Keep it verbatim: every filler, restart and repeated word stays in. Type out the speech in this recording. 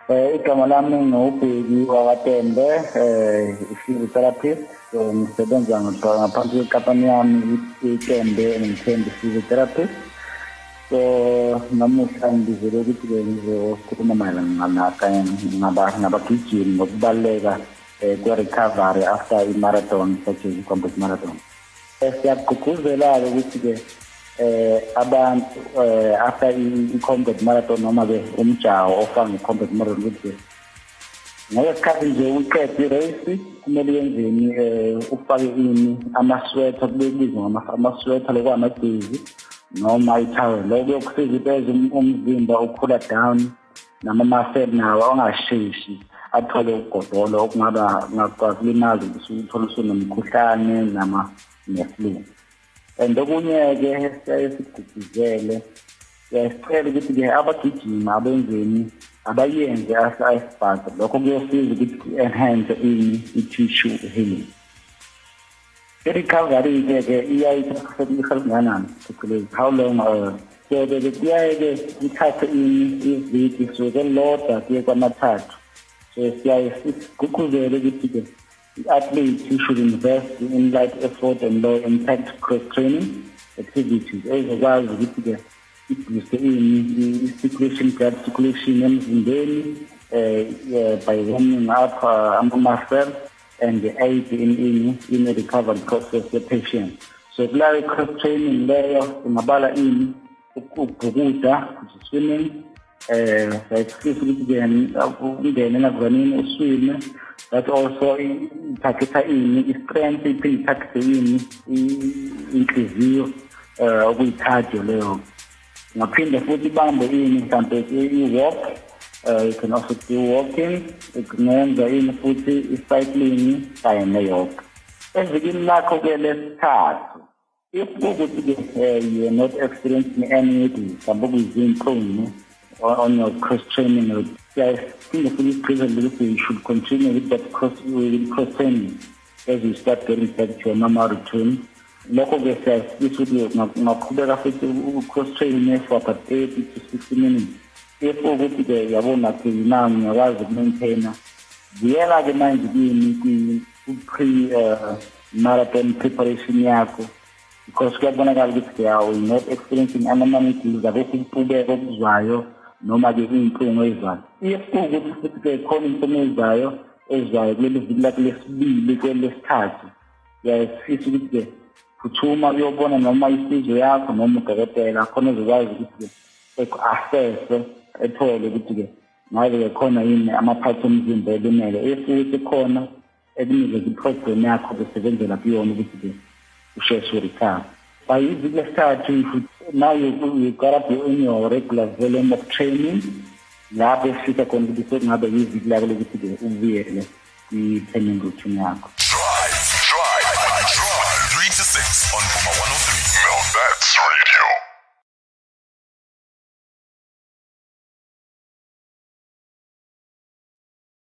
Eh igama lami ngubheki wakaTembe eh physiotherapist. So ngisebenza ngaphansi kwekampani yami iTembe ngithemba physiotherapist. So namuhla ngizele ukuthi ngizokhuluma mayelana ngaba ngabagijimi ngokubaleka kwe-recovery after i-marathon such as i-combat marathon. Siyagqugquzela ukuthi ke eh abantu after i-combat marathon noma ke umjaho ofana ne-combat marathon ukuthi ngesikhathi nje uqede i-race kumele yenzeni ufake ini amasweater kubizwa ngama-amasweater lokwa amagezi noma i-towel lokho kusiza ukuthi umzimba ukhula down nama-muscle nawo angasheshi athole ugodolo okungaba ngakulimaza ukuthi uthole usunomkhuhlane nama ne-flu. And okunye-ke siyasigqugquzele siyacela ukuthi-ke abagijimi abenzeni abayenze asa-ice bath lokho kuyosiza ukuthi enhance i-tissue healing. I-recovery-ke ke iyayikanani phecelezi how long uh, so ke kuyaye-ke ithathe iviki suke lodwa kuye kwamathathu. So siyaye sigqugquzele ukuthi-ke athletes should invest in light effort and low impact cross training activities ezokwazi ukuthi-ke ibooste i-circulation blood circulation emzimbeni by warming up ama-muscle and the aid in in in the recovery process of the patient. So kulayo cross training leyo ingabala ini ukubhukuda swimming eh sayifisa ukuthi ungene navanini uswime that also iphaketha ini i-strength iphinde iphakethe ini inhliziyo eh okuyithathe leyo ngaphinde futhi ibambe ini mhlawumbe i-walk uh, you can also do walking ukungenza ini futhi i-cycling kanye ne-yoga evikini lakho ke lesithathu if ukuthi you are not experiencing any mhlawumbe kuyizinhlungu on your cross training yes in the previous you should continue with that cross with cross training as you start getting back to your normal routine. Lokho ke siyasisuthi ngaqhubeka futhi cross training for about thirty to sixty minutes. If ukuthi ke yabona ke nami ngiyakwazi ukumaintaina ngiyela ke manje kimi pre marathon preparation yakho because kuyabonakala ukuthi you are not experiencing anomalies abethi iqhubeko okuzwayo noma ke inhlungu ezwayo. If ukuthi futhi ke khona inhlungu ezwayo ezwayo kuleli viki lakho lesibili kwelesithathu yasifisa ukuthi ke kuthuma uyobona noma isizwe yakho noma udokotela khona uzokwazi ukuthi eku-assess ethole ukuthi-ke ngabe khona yini amaphathi omzimba elimele efuthi khona ekunikeza iprogram yakho besebenzela kuyona ukuthi-ke usheshe urecover. By iviki lesithathu now you got up in your regular volume of training lapho efika khona ukuthi sekungabe yiviki lakho lokuthi-ke ubuyele i-training routine yakho. three to six on Puma one oh three. Now that's radio.